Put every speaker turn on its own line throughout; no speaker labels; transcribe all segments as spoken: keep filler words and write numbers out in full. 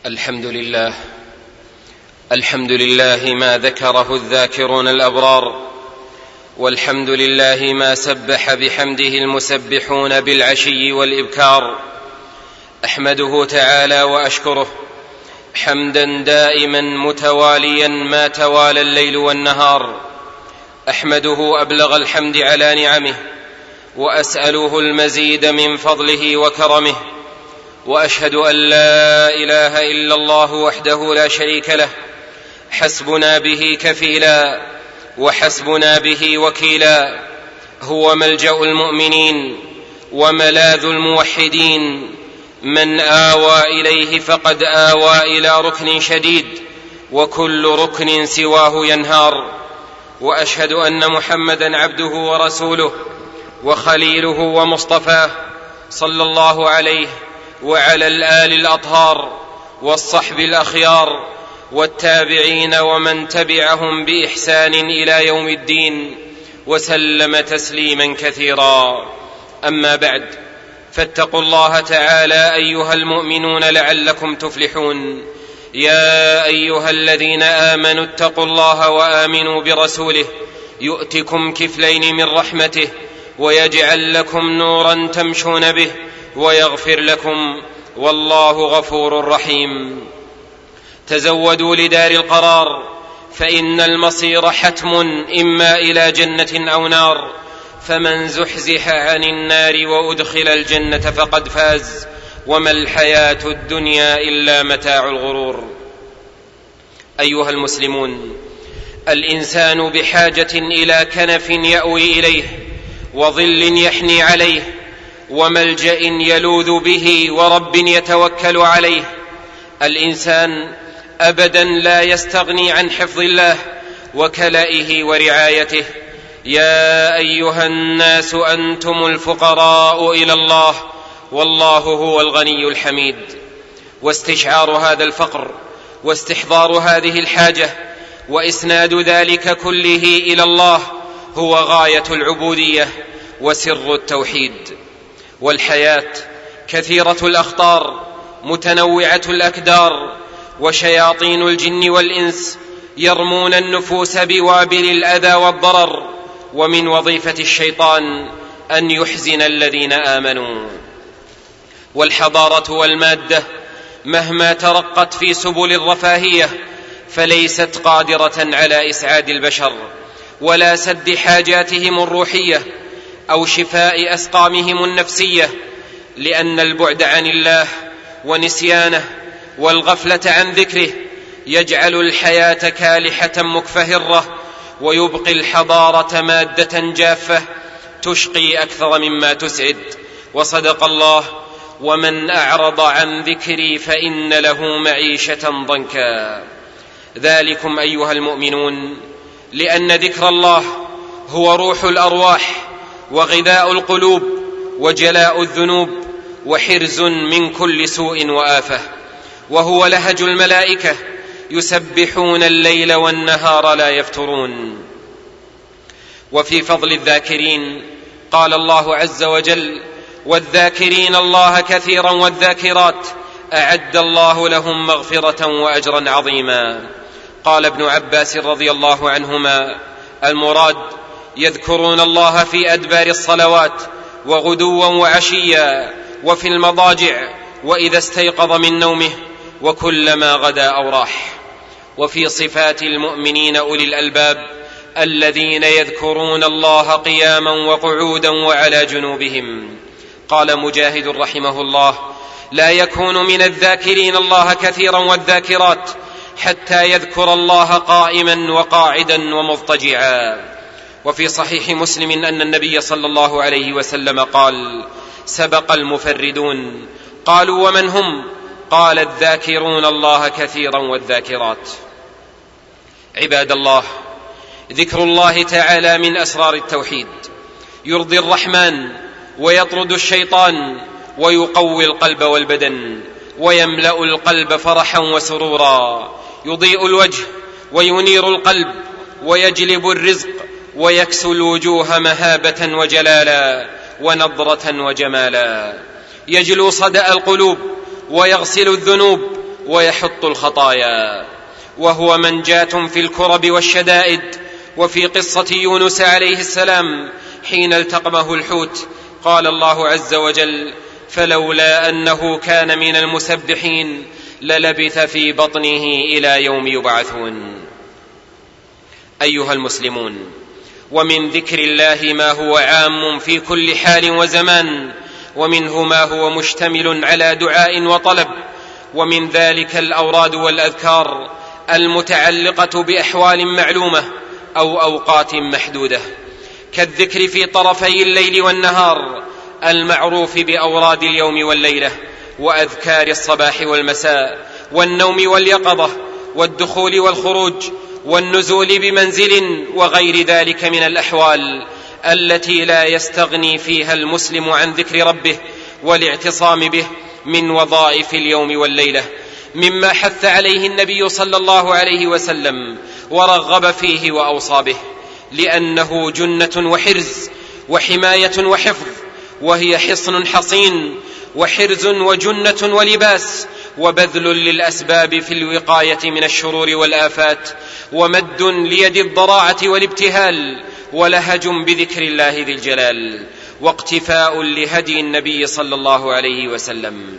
الحمد لله الحمد لله ما ذكره الذاكرون الأبرار، والحمد لله ما سبح بحمده المسبحون بالعشي والإبكار. أحمده تعالى وأشكره حمدا دائما متواليا ما توالى الليل والنهار. أحمده أبلغ الحمد على نعمه، وأسأله المزيد من فضله وكرمه، وأشهد أن لا إله إلا الله وحده لا شريك له، حسبنا به كفيلا وحسبنا به وكيلا. هو ملجأ المؤمنين وملاذ الموحدين، من آوى إليه فقد آوى إلى ركن شديد، وكل ركن سواه ينهار. وأشهد أن محمدا عبده ورسوله وخليله ومصطفاه، صلى الله عليه وعلى الآل الأطهار والصحب الأخيار والتابعين ومن تبعهم بإحسان إلى يوم الدين، وسلم تسليما كثيرا. أما بعد، فاتقوا الله تعالى أيها المؤمنون لعلكم تفلحون. يا أيها الذين آمنوا اتقوا الله وآمنوا برسوله يؤتكم كفلين من رحمته، ويجعل لكم نورا تمشون به، ويغفر لكم، والله غفور رحيم. تزودوا لدار القرار، فإن المصير حتم إما إلى جنة أو نار، فمن زحزح عن النار وأدخل الجنة فقد فاز، وما الحياة الدنيا إلا متاع الغرور. أيها المسلمون، الإنسان بحاجة إلى كنف يأوي إليه، وظل يحني عليه، وملجأ يلوذ به، ورب يتوكل عليه. الإنسان أبدا لا يستغني عن حفظ الله وكلائه ورعايته. يا أيها الناس أنتم الفقراء إلى الله، والله هو الغني الحميد. واستشعار هذا الفقر واستحضار هذه الحاجة وإسناد ذلك كله إلى الله هو غاية العبودية وسر التوحيد. والحياة كثيرة الأخطار متنوعة الأكدار، وشياطين الجن والإنس يرمون النفوس بوابل الأذى والضرر، ومن وظيفة الشيطان أن يحزن الذين آمنوا. والحضارة والمادة مهما ترقت في سبل الرفاهية فليست قادرة على إسعاد البشر ولا سد حاجاتهم الروحية أو شفاء أسقامهم النفسية، لأن البعد عن الله ونسيانه والغفلة عن ذكره يجعل الحياة كالحة مكفهرة، ويبقي الحضارة مادة جافة تشقي أكثر مما تسعد. وصدق الله: ومن أعرض عن ذكري فإن له معيشة ضنكا. ذلكم أيها المؤمنون لأن ذكر الله هو روح الأرواح، وغذاء القلوب، وجلاء الذنوب، وحرز من كل سوء وآفة، وهو لهج الملائكة يسبحون الليل والنهار لا يفترون. وفي فضل الذاكرين قال الله عز وجل: والذاكرين الله كثيرا والذاكرات أعد الله لهم مغفرة وأجرا عظيما. قال ابن عباس رضي الله عنهما: المراد يذكرون الله في أدبار الصلوات، وغدوا وعشيا، وفي المضاجع، وإذا استيقظ من نومه، وكلما غدا أو راح. وفي صفات المؤمنين أولي الألباب الذين يذكرون الله قياما وقعودا وعلى جنوبهم. قال مجاهد رحمه الله: لا يكون من الذاكرين الله كثيرا والذاكرات حتى يذكر الله قائما وقاعدا ومضطجعا. وفي صحيح مسلم أن النبي صلى الله عليه وسلم قال: سبق المفردون. قالوا: ومن هم؟ قال: الذاكرون الله كثيرا والذاكرات. عباد الله، ذكر الله تعالى من أسرار التوحيد، يرضي الرحمن ويطرد الشيطان، ويقوي القلب والبدن، ويملأ القلب فرحا وسرورا، يضيء الوجه وينير القلب، ويجلب الرزق، ويكسو الوجوه مهابة وجلالا ونضرة وجمالا، يجلو صدأ القلوب، ويغسل الذنوب، ويحط الخطايا، وهو منجاة في الكرب والشدائد. وفي قصة يونس عليه السلام حين التقمه الحوت قال الله عز وجل: فلولا أنه كان من المسبحين للبث في بطنه إلى يوم يبعثون. أيها المسلمون، ومن ذكر الله ما هو عام في كل حال وزمان، ومنه ما هو مشتمل على دعاء وطلب، ومن ذلك الأوراد والأذكار المتعلقة بأحوال معلومة أو أوقات محدودة، كالذكر في طرفي الليل والنهار المعروف بأوراد اليوم والليلة، وأذكار الصباح والمساء، والنوم واليقظة، والدخول والخروج، والنزول بمنزل، وغير ذلك من الأحوال التي لا يستغني فيها المسلم عن ذكر ربه والاعتصام به من وظائف اليوم والليلة، مما حث عليه النبي صلى الله عليه وسلم ورغب فيه وأوصى به، لأنه جنة وحرز وحماية وحفظ، وهي حصن حصين وحرز وجنة ولباس، وبذل للأسباب في الوقاية من الشرور والآفات، ومد ليد الضراعة والابتهال، ولهج بذكر الله ذي الجلال، واقتفاء لهدي النبي صلى الله عليه وسلم.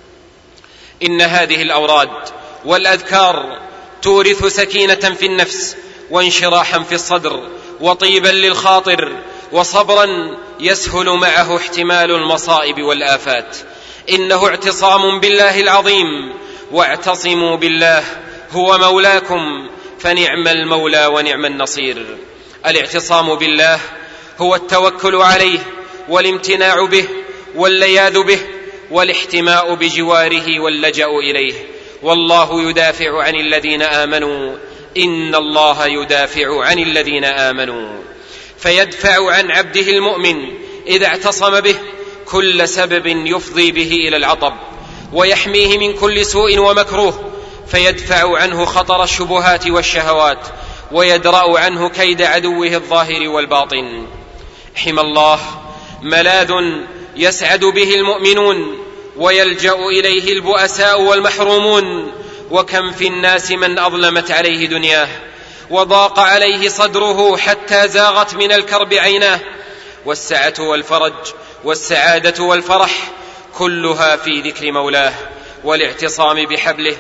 إن هذه الأوراد والأذكار تورث سكينة في النفس، وانشراحا في الصدر، وطيبا للخاطر، وصبرا يسهل معه احتمال المصائب والآفات. إنه اعتصام بالله العظيم، واعتصموا بالله هو مولاكم فنعم المولى ونعم النصير. الاعتصام بالله هو التوكل عليه والامتناع به واللياذ به والاحتماء بجواره واللجأ إليه. والله يدافع عن الذين آمنوا، إن الله يدافع عن الذين آمنوا، فيدفع عن عبده المؤمن إذا اعتصم به كل سبب يفضي به إلى العطب، ويحميه من كل سوء ومكروه، فيدفع عنه خطر الشبهات والشهوات، ويدرأ عنه كيد عدوه الظاهر والباطن. حمى الله ملاذ يسعد به المؤمنون ويلجأ إليه البؤساء والمحرومون، وكم في الناس من أظلمت عليه دنياه وضاق عليه صدره حتى زاغت من الكرب عيناه. والسعة والفرج والسعادة والفرح كلها في ذكر مولاه والاعتصام بحبله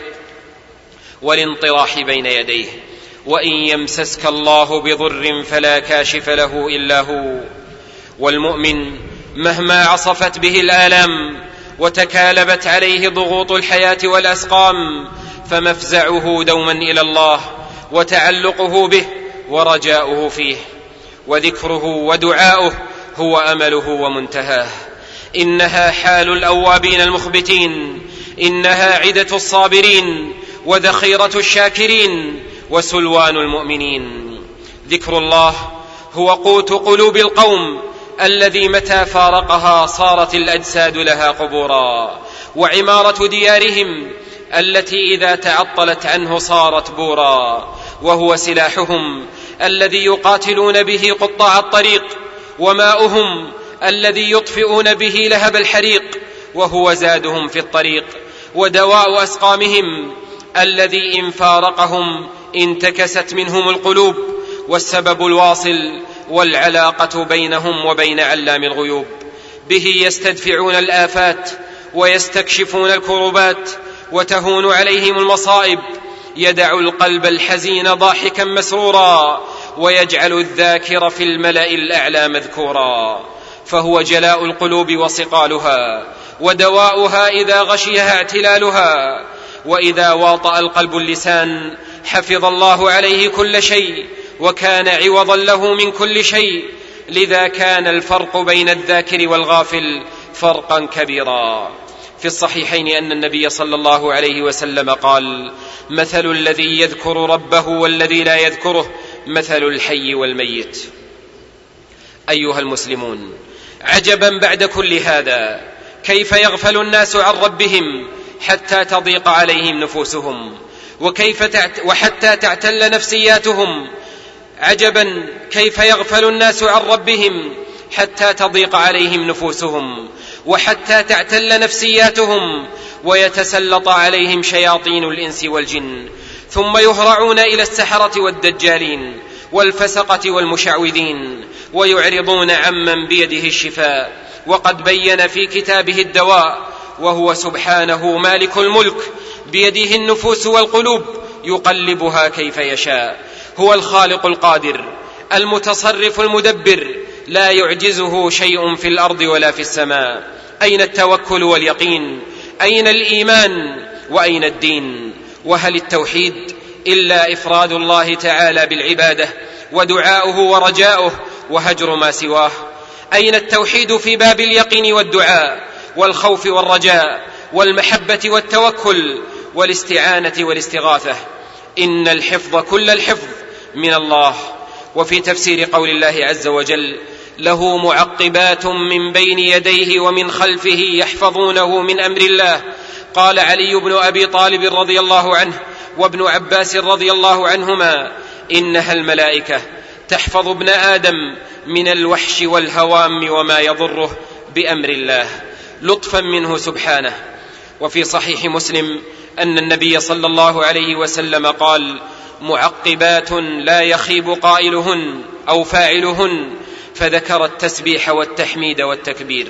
والانطراح بين يديه. وإن يمسسك الله بضر فلا كاشف له إلا هو. والمؤمن مهما عصفت به الآلام وتكالبت عليه ضغوط الحياة والأسقام فمفزعه دوما إلى الله، وتعلقه به ورجاؤه فيه، وذكره ودعاؤه هو أمله ومنتهاه. إنها حال الأوابين المخبتين، إنها عدة الصابرين وذخيرة الشاكرين وسلوان المؤمنين. ذكر الله هو قوت قلوب القوم الذي متى فارقها صارت الأجساد لها قبورا، وعمارة ديارهم التي إذا تعطلت عنه صارت بورا، وهو سلاحهم الذي يقاتلون به قطاع الطريق، وماؤهم الذي يطفئون به لهب الحريق، وهو زادهم في الطريق، ودواء أسقامهم الذي إن فارقهم انتكست منهم القلوب، والسبب الواصل والعلاقة بينهم وبين علام الغيوب. به يستدفعون الآفات ويستكشفون الكربات وتهون عليهم المصائب، يدع القلب الحزين ضاحكا مسرورا، ويجعل الذاكر في الملأ الأعلى مذكورا. فهو جلاء القلوب وصقالها، ودواؤها إذا غشيها اعتلالها. وإذا واطأ القلب اللسان حفظ الله عليه كل شيء، وكان عوضا له من كل شيء. لذا كان الفرق بين الذاكر والغافل فرقا كبيرا. في الصحيحين أن النبي صلى الله عليه وسلم قال: مثل الذي يذكر ربه والذي لا يذكره مثل الحي والميت. أيها المسلمون، عجبا بعد كل هذا كيف يغفل الناس عن ربهم حتى تضيق عليهم نفوسهم، وكيف تعت وحتى تعتل نفسياتهم. عجبا كيف يغفل الناس عن ربهم حتى تضيق عليهم نفوسهم، وحتى تعتل نفسياتهم ويتسلط عليهم شياطين الإنس والجن، ثم يهرعون إلى السحرة والدجالين والفسقة والمشعوذين ويعرضون عمن بيده الشفاء، وقد بين في كتابه الدواء، وهو سبحانه مالك الملك بيده النفوس والقلوب يقلبها كيف يشاء. هو الخالق القادر المتصرف المدبر، لا يعجزه شيء في الأرض ولا في السماء. أين التوكل واليقين؟ أين الإيمان؟ وأين الدين؟ وهل التوحيد إلا إفراد الله تعالى بالعبادة ودعاؤه ورجاؤه وهجر ما سواه؟ أين التوحيد في باب اليقين والدعاء والخوف والرجاء والمحبة والتوكل والاستعانة والاستغاثة؟ إن الحفظ كل الحفظ من الله. وفي تفسير قول الله عز وجل: له معقبات من بين يديه ومن خلفه يحفظونه من أمر الله، قال علي بن أبي طالب رضي الله عنه وابن عباس رضي الله عنهما: إنها الملائكة تحفظ ابن آدم من الوحش والهوام وما يضره بأمر الله، لطفا منه سبحانه. وفي صحيح مسلم أن النبي صلى الله عليه وسلم قال: معقبات لا يخيب قائلهن أو فاعلهن، فذكر التسبيح والتحميد والتكبير.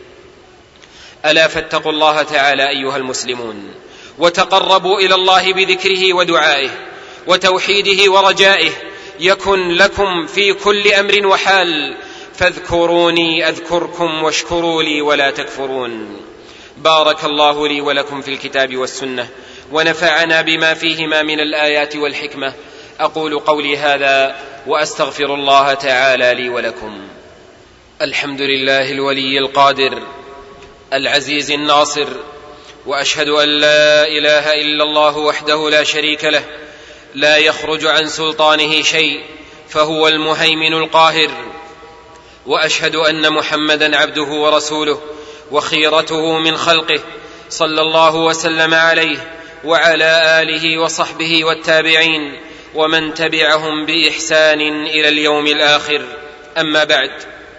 ألا فاتقوا الله تعالى أيها المسلمون، وتقربوا إلى الله بذكره ودعائه وتوحيده ورجائه، يكن لكم في كل أمر وحال، فاذكروني أذكركم واشكروا لي ولا تكفرون. بارك الله لي ولكم في الكتاب والسنة، ونفعنا بما فيهما من الآيات والحكمة. أقول قولي هذا وأستغفر الله تعالى لي ولكم. الحمد لله الولي القادر العزيز الناصر، وأشهد أن لا إله إلا الله وحده لا شريك له، لا يخرج عن سلطانه شيء، فهو المهيمن القاهر. وأشهد أن محمدا عبده ورسوله وخيرته من خلقه، صلى الله وسلم عليه وعلى آله وصحبه والتابعين ومن تبعهم بإحسان إلى اليوم الآخر. أما بعد،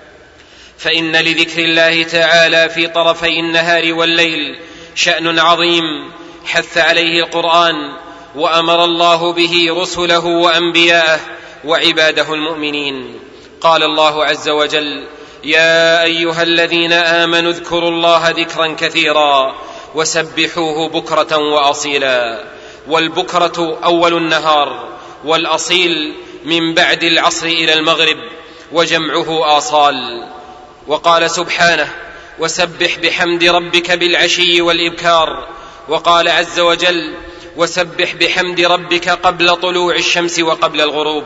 فإن لذكر الله تعالى في طرفي النهار والليل شأن عظيم حث عليه القرآن، وأمر الله به رسله وأنبياءه وعباده المؤمنين. قال الله عز وجل: يا أيها الذين آمنوا اذكروا الله ذكرا كثيرا وسبحوه بكرة وأصيلا. والبكرة أول النهار، والأصيل من بعد العصر إلى المغرب، وجمعه آصال. وقال سبحانه: وسبح بحمد ربك بالعشي والإبكار. وقال عز وجل: وسبح بحمد ربك قبل طلوع الشمس وقبل الغروب.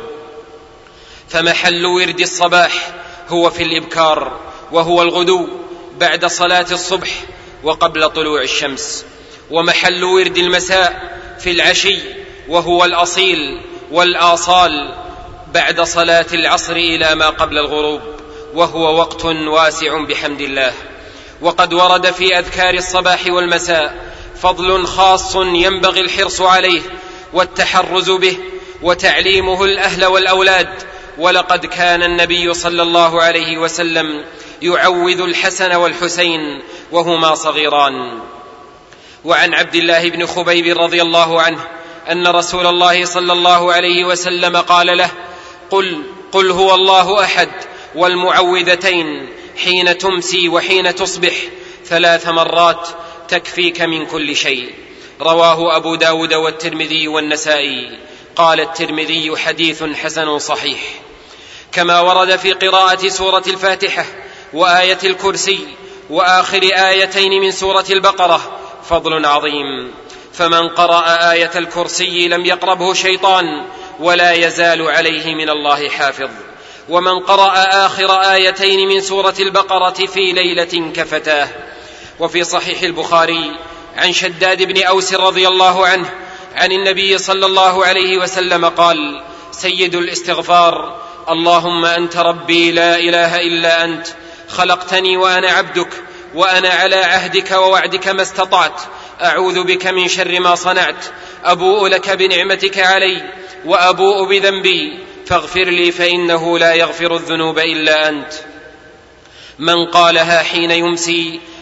فمحل ورد الصباح هو في الإبكار، وهو الغدو بعد صلاة الصبح وقبل طلوع الشمس. ومحل ورد المساء في العشي، وهو الأصيل والآصال بعد صلاة العصر إلى ما قبل الغروب، وهو وقت واسع بحمد الله. وقد ورد في أذكار الصباح والمساء فضل خاص ينبغي الحرص عليه والتحرز به وتعليمه الأهل والأولاد. ولقد كان النبي صلى الله عليه وسلم يعوذ الحسن والحسين وهما صغيران. وعن عبد الله بن خبيب رضي الله عنه أن رسول الله صلى الله عليه وسلم قال له: قل, قل هو الله أحد والمعوذتين حين تمسي وحين تصبح ثلاث مرات تكفيك من كل شيء. رواه أبو داود والترمذي والنسائي. قال الترمذي: حديث حسن صحيح. كما ورد في قراءة سورة الفاتحة وآية الكرسي وآخر آيتين من سورة البقرة فضل عظيم، فمن قرأ آية الكرسي لم يقربه شيطان ولا يزال عليه من الله حافظ. ومن قرأ آخر آيتين من سورة البقرة في ليلة كفتاه. وفي صحيح البخاري عن شداد بن أوس رضي الله عنه عن النبي صلى الله عليه وسلم قال: سيد الاستغفار: اللهم أنت ربي لا إله إلا أنت، خلقتني وأنا عبدك، وأنا على عهدك ووعدك ما استطعت، أعوذ بك من شر ما صنعت، أبوء لك بنعمتك علي وأبوء بذنبي، فاغفر لي فإنه لا يغفر الذنوب إلا أنت. من قالها حين يمسي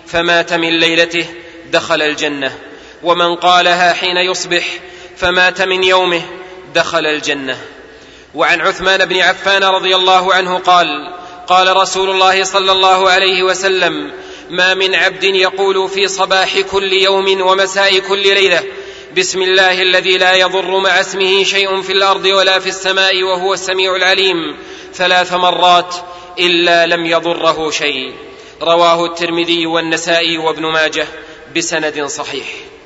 فمات من ليلته دخل الجنة، ومن قالها حين يصبح فمات من يومه دخل الجنة. وعن عثمان بن عفان رضي الله عنه قال: قال رسول الله صلى الله عليه وسلم: ما من عبد يقول في صباح كل يوم ومساء كل ليلة بسم الله الذي لا يضر مع اسمه شيء في الأرض ولا في السماء وهو السميع العليم ثلاث مرات إلا لم يضره شيء. رواه الترمذي والنسائي وابن ماجه بسند صحيح.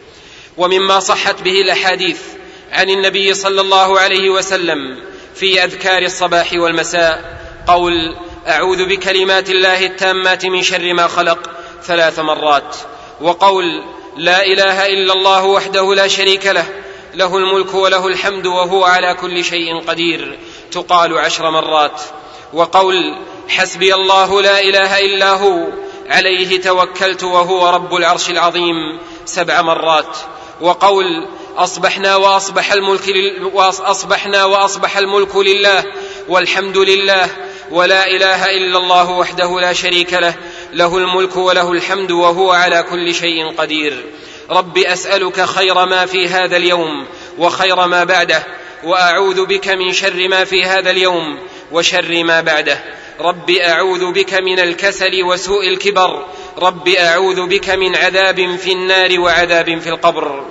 ومما صحت به الأحاديث عن النبي صلى الله عليه وسلم في أذكار الصباح والمساء قول: أعوذ بكلمات الله التامات من شر ما خلق ثلاث مرات، وقول: لا إله إلا الله وحده لا شريك له، له الملك وله الحمد وهو على كل شيء قدير، تقال عشر مرات، وقول: حسبي الله لا إله إلا هو عليه توكلت وهو رب العرش العظيم سبع مرات، وقول: أصبحنا وأصبح الملك, لل... وأصبحنا وأصبح الملك لله والحمد لله ولا إله إلا الله وحده لا شريك له، له الملك وله الحمد وهو على كل شيء قدير. رب أسألك خير ما في هذا اليوم وخير ما بعده، وأعوذ بك من شر ما في هذا اليوم وشر ما بعده. رب أعوذ بك من الكسل وسوء الكبر، رب أعوذ بك من عذاب في النار وعذاب في القبر.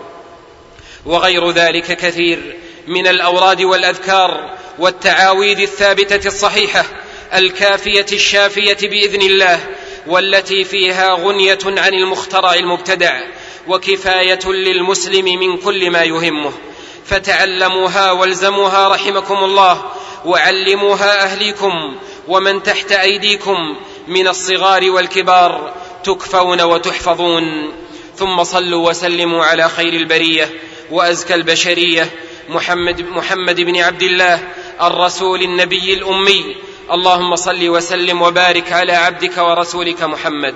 وغير ذلك كثير من الأوراد والأذكار والتعاويذ الثابتة الصحيحة الكافية الشافية بإذن الله، والتي فيها غنية عن المخترع المبتدع وكفاية للمسلم من كل ما يهمه، فتعلموها والزموها رحمكم الله، وعلموها أهليكم ومن تحت أيديكم من الصغار والكبار، تكفون وتحفظون. ثم صلوا وسلموا على خير البرية وأزكى البشرية محمد, محمد بن عبد الله الرسول النبي الأمي. اللهم صل وسلم وبارك على عبدك ورسولك محمد.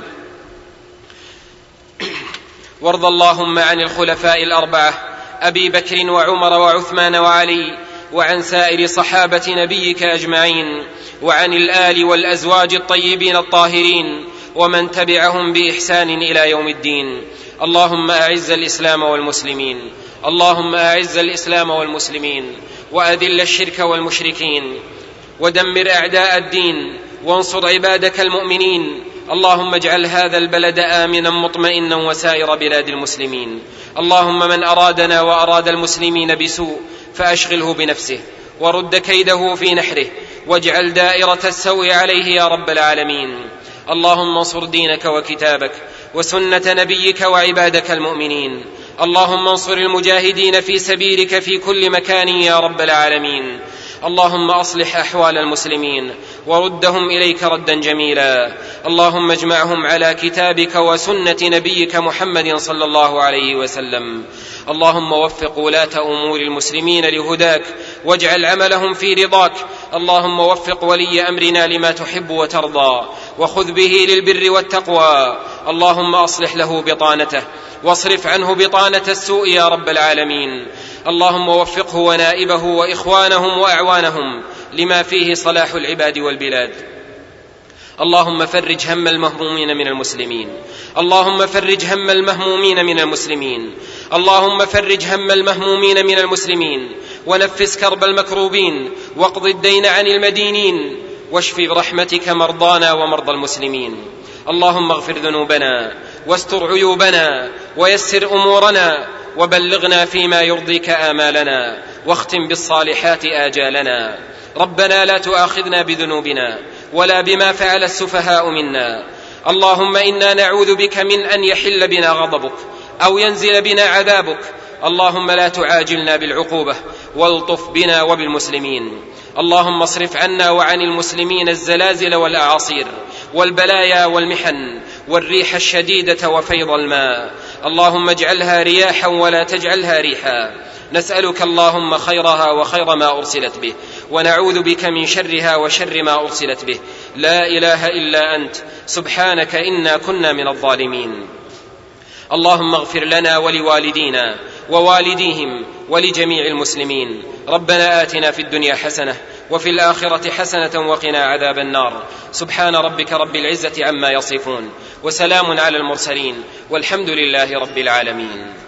وارض اللهم عن الخلفاء الأربعة أبي بكر وعمر وعثمان وعلي، وعن سائر صحابة نبيك أجمعين، وعن الآل والأزواج الطيبين الطاهرين، ومن تبعهم بإحسان إلى يوم الدين. اللهم أعز الإسلام والمسلمين، اللهم أعز الإسلام والمسلمين، وأذل الشرك والمشركين، ودمر أعداء الدين، وانصر عبادك المؤمنين. اللهم اجعل هذا البلد آمنا مطمئنا وسائر بلاد المسلمين. اللهم من أرادنا وأراد المسلمين بسوء فأشغله بنفسه ورد كيده في نحره، واجعل دائرة السوء عليه يا رب العالمين. اللهم انصر دينك وكتابك وسنة نبيك وعبادك المؤمنين. اللهم انصر المجاهدين في سبيلك في كل مكان يا رب العالمين. اللهم أصلح أحوال المسلمين وردهم إليك ردا جميلا. اللهم اجمعهم على كتابك وسنة نبيك محمد صلى الله عليه وسلم. اللهم وفق ولاة أمور المسلمين لهداك، واجعل عملهم في رضاك. اللهم وفق ولي أمرنا لما تحب وترضى، وخذ به للبر والتقوى. اللهم أصلح له بطانته واصرف عنه بطانة السوء يا رب العالمين. اللهم وفقه ونائبه وإخوانهم وأعوانهم لما فيه صلاح العباد والبلاد. اللهم فرج هم المهمومين من المسلمين، اللهم فرج هم المهمومين من المسلمين، اللهم فرج هم المهمومين من المسلمين، ونفس كرب المكروبين، واقض الدين عن المدينين، واشف برحمتك مرضانا ومرضى المسلمين. اللهم اغفر ذنوبنا واستر عيوبنا ويسر أمورنا، وبلغنا فيما يرضيك آمالنا، واختم بالصالحات آجالنا. ربنا لا تؤاخذنا بذنوبنا ولا بما فعل السفهاء منا. اللهم إنا نعوذ بك من أن يحل بنا غضبك أو ينزل بنا عذابك. اللهم لا تعاجلنا بالعقوبة، والطف بنا وبالمسلمين. اللهم اصرف عنا وعن المسلمين الزلازل والأعاصير والبلايا والمحن والريح الشديدة وفيض الماء. اللهم اجعلها رياحا ولا تجعلها ريحا. نسألك اللهم خيرها وخير ما أرسلت به، ونعوذ بك من شرها وشر ما أرسلت به. لا إله إلا أنت سبحانك إنا كنا من الظالمين. اللهم اغفر لنا ولوالدينا ووالديهم ولجميع المسلمين. ربنا آتنا في الدنيا حسنة وفي الآخرة حسنة وقنا عذاب النار. سبحان ربك رب العزة عما يصفون، وسلام على المرسلين، والحمد لله رب العالمين.